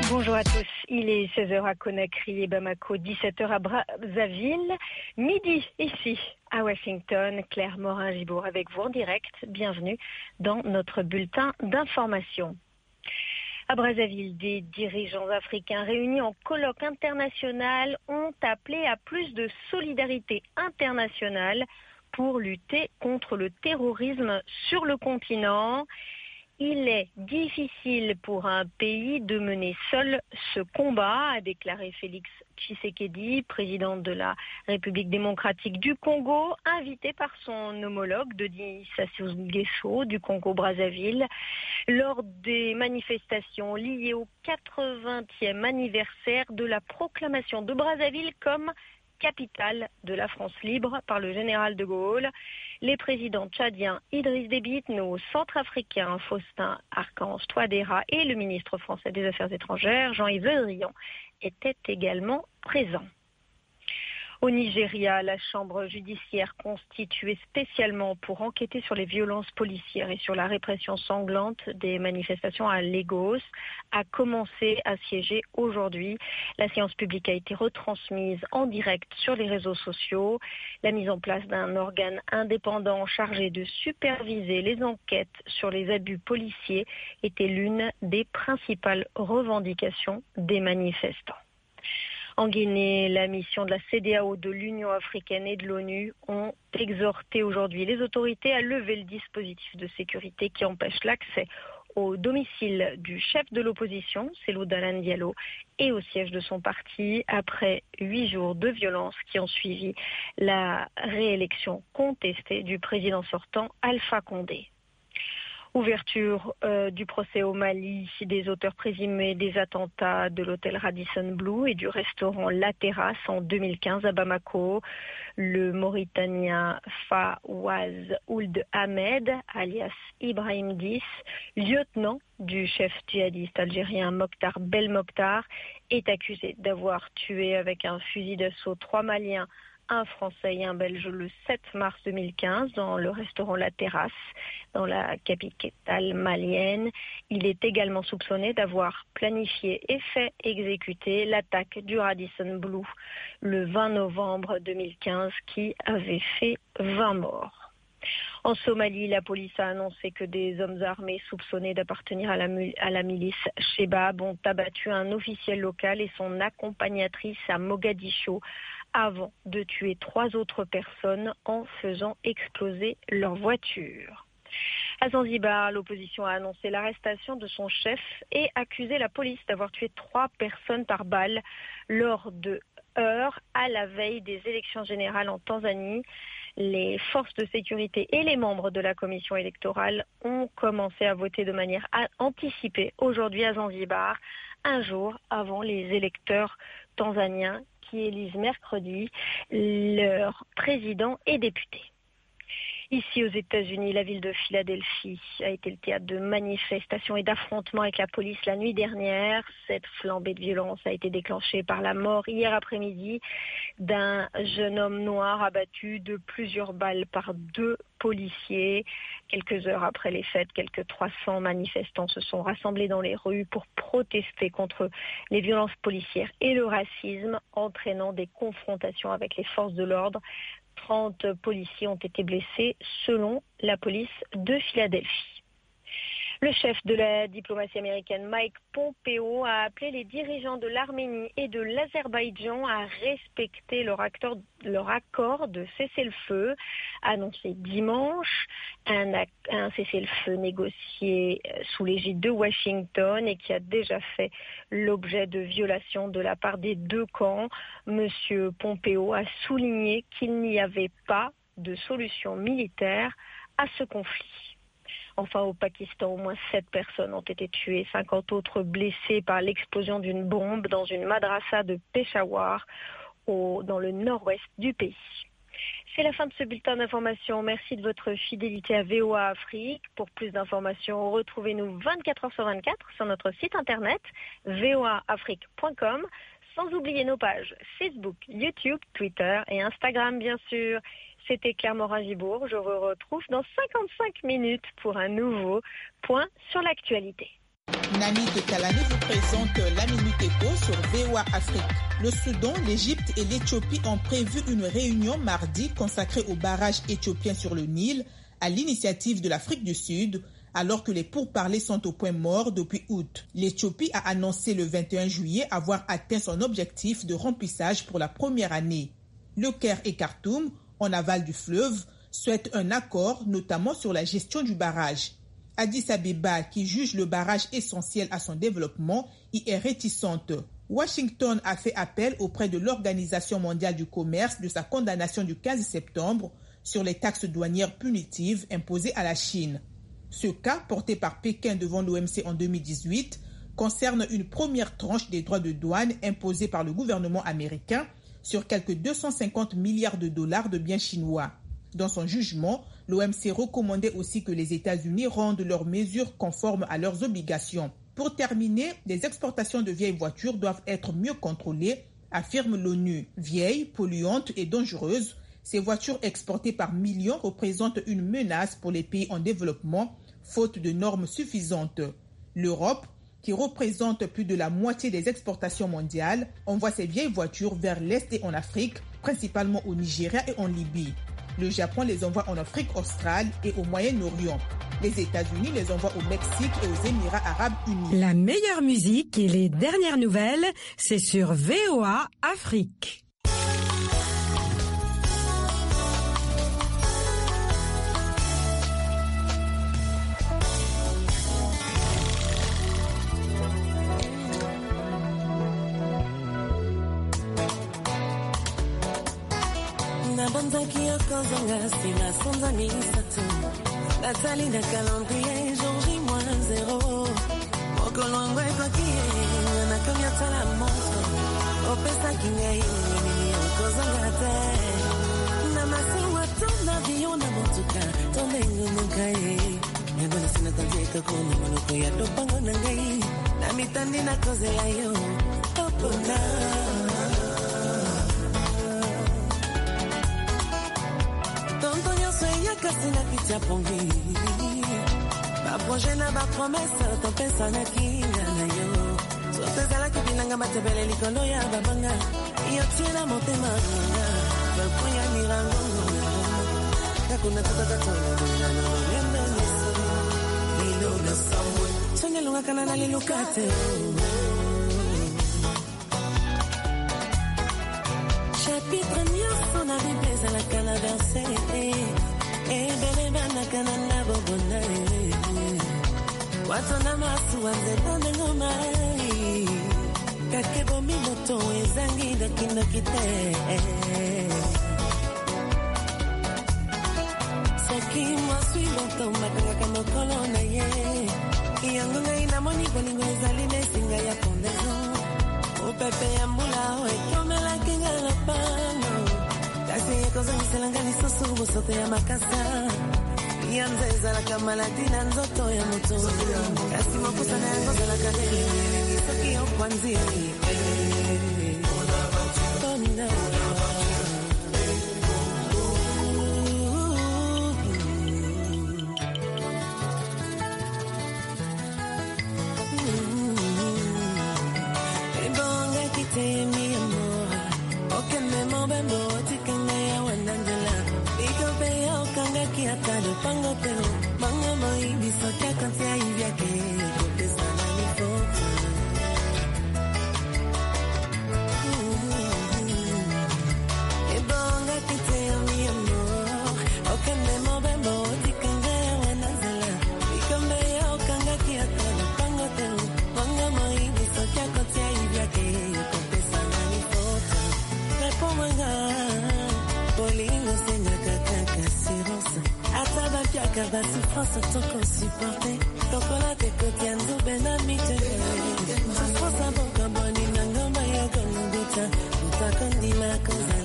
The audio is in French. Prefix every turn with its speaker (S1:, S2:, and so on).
S1: Bonjour à tous, il est 16h à Conakry et Bamako, 17h à Brazzaville, midi ici à Washington. Claire Morin-Gibour avec vous en direct, bienvenue dans notre bulletin d'information. À Brazzaville, des dirigeants africains réunis en colloque international ont appelé à plus de solidarité internationale pour lutter contre le terrorisme sur le continent. Il est difficile pour un pays de mener seul ce combat, a déclaré Félix Tshisekedi, président de la République démocratique du Congo, invité par son homologue Denis Sassou Nguesso du Congo-Brazzaville lors des manifestations liées au 80e anniversaire de la proclamation de Brazzaville comme capitale de la France libre par le général de Gaulle. Les présidents tchadiens Idriss Déby Itno, centrafricains Faustin Archange Touadéra et le ministre français des Affaires étrangères Jean-Yves Le Drian étaient également présents. Au Nigeria, la chambre judiciaire constituée spécialement pour enquêter sur les violences policières et sur la répression sanglante des manifestations à Lagos a commencé à siéger aujourd'hui. La séance publique a été retransmise en direct sur les réseaux sociaux. La mise en place d'un organe indépendant chargé de superviser les enquêtes sur les abus policiers était l'une des principales revendications des manifestants. En Guinée, la mission de la CEDEAO, de l'Union africaine et de l'ONU ont exhorté aujourd'hui les autorités à lever le dispositif de sécurité qui empêche l'accès au domicile du chef de l'opposition, Cellou Dalein Diallo, et au siège de son parti après 8 jours de violence qui ont suivi la réélection contestée du président sortant Alpha Condé. Ouverture du procès au Mali des auteurs présumés des attentats de l'hôtel Radisson Blu et du restaurant La Terrasse en 2015 à Bamako. Le Mauritanien Fawaz Ould Ahmed, alias Ibrahim 10, lieutenant du chef djihadiste algérien Mokhtar Belmokhtar, est accusé d'avoir tué avec un fusil d'assaut 3 Maliens, un Français et un Belge le 7 mars 2015 dans le restaurant La Terrasse, dans la capitale malienne. Il est également soupçonné d'avoir planifié et fait exécuter l'attaque du Radisson Blu le 20 novembre 2015 qui avait fait 20 morts. En Somalie, la police a annoncé que des hommes armés soupçonnés d'appartenir à la milice Shebab ont abattu un officiel local et son accompagnatrice à Mogadiscio avant de tuer 3 autres personnes en faisant exploser leur voiture. À Zanzibar, l'opposition a annoncé l'arrestation de son chef et accusé la police d'avoir tué 3 personnes par balle lors de heurts à la veille des élections générales en Tanzanie. Les forces de sécurité et les membres de la commission électorale ont commencé à voter de manière anticipée aujourd'hui à Zanzibar, un jour avant les électeurs tanzaniens qui élisent mercredi leur président et députés. Ici aux États-Unis, la ville de Philadelphie a été le théâtre de manifestations et d'affrontements avec la police la nuit dernière. Cette flambée de violence a été déclenchée par la mort hier après-midi d'un jeune homme noir abattu de plusieurs balles par 2 policiers. Quelques heures après les fêtes, quelques 300 manifestants se sont rassemblés dans les rues pour protester contre les violences policières et le racisme, entraînant des confrontations avec les forces de l'ordre. 30 policiers ont été blessés selon la police de Philadelphie. Le chef de la diplomatie américaine, Mike Pompeo, a appelé les dirigeants de l'Arménie et de l'Azerbaïdjan à respecter leur accord de cessez-le-feu, annoncé dimanche, un cessez-le-feu négocié sous l'égide de Washington et qui a déjà fait l'objet de violations de la part des 2 camps. Monsieur Pompeo a souligné qu'il n'y avait pas de solution militaire à ce conflit. Enfin, au Pakistan, au moins 7 personnes ont été tuées, 50 autres blessées par l'explosion d'une bombe dans une madrasa de Peshawar, dans le nord-ouest du pays. C'est la fin de ce bulletin d'information. Merci de votre fidélité à VOA Afrique. Pour plus d'informations, retrouvez-nous 24 heures sur 24 sur notre site internet voaafrique.com, sans oublier nos pages Facebook, YouTube, Twitter et Instagram, bien sûr. C'était Claire Morin-Gibour. Je vous retrouve dans 55 minutes pour un nouveau point sur l'actualité.
S2: Nani Tekalani vous présente la Minute Éco sur VOA Afrique. Le Soudan, l'Égypte et l'Éthiopie ont prévu une réunion mardi consacrée au barrage éthiopien sur le Nil à l'initiative de l'Afrique du Sud, alors que les pourparlers sont au point mort depuis août. L'Éthiopie a annoncé le 21 juillet avoir atteint son objectif de remplissage pour la première année. Le Caire et Khartoum, en aval du fleuve, souhaitent un accord, notamment sur la gestion du barrage. Addis Abeba, qui juge le barrage essentiel à son développement, y est réticente. Washington a fait appel auprès de l'Organisation mondiale du commerce de sa condamnation du 15 septembre sur les taxes douanières punitives imposées à la Chine. Ce cas, porté par Pékin devant l'OMC en 2018, concerne une première tranche des droits de douane imposés par le gouvernement américain sur quelques 250 milliards de dollars de biens chinois. Dans son jugement, l'OMC recommandait aussi que les États-Unis rendent leurs mesures conformes à leurs obligations. Pour terminer, les exportations de vieilles voitures doivent être mieux contrôlées, affirme l'ONU. Vieilles, polluantes et dangereuses, ces voitures exportées par millions représentent une menace pour les pays en développement, faute de normes suffisantes. L'Europe, qui représente plus de la moitié des exportations mondiales, envoie ces vieilles voitures vers l'Est et en Afrique, principalement au Nigeria et en Libye. Le Japon les envoie en Afrique australe et au Moyen-Orient. Les États-Unis les envoient au Mexique et aux Émirats arabes unis.
S3: La meilleure musique et les dernières nouvelles, c'est sur VOA Afrique.
S4: Nathalie de calendrier, jour J-0. Mokolongo et papier, nakamia talamoto. Opesa kingai, nini okozangate. Namasi watu na biyo na motuka, tondengu nukai. Nyagona sina tajeka kona manuko ya dopango nangai. Namitandi na koze ya yo, opona. Kasina kitia pongi ba projet na ba promesse to pesa na kinga na yo so pesa la kibinanga matebele likolo ya babanga iyo tina motema nga ba kunya mirango kakuna tutatatola bila no lendo niso lilo na samwe sonye lunga kana na lilukate chapitre mieux son a biblé à la canaverse Ebeleba na kanana bobona Watona masu wanzela ngoma Kakebo mimoto ezangi da kino kite Soki moi suis longtemps makanga kama kolona ye Yango ngai na moni bolingo ezali nesinga ya pondezo Upepe ya mbula oe komela kinga la pano Kasi koza miselangani sosubu sote ya makasa Yanzeza la kamalatina nzoto ya moto Kasi makusa na yangoza la kadeli Soki yo kwanzi Kona Ebonga kite mi amor Oke memo bembo Kiata de pango pero manga mai biso kya kantia ivya ke kopesa na nifo Ebonga kite mi amor okene mo bembo tikanga wanazela ikambe ya okanga kiata de pango pero manga mai biso kya kantia ivya ke kopesa na nifo Repomanga Polingo senya kakaka sirose Ataba piaka ba souffrance toko supporte Toko la te kotianzo benamite Souffrance a boka boni nangoma ya konuguta Uta kondima koza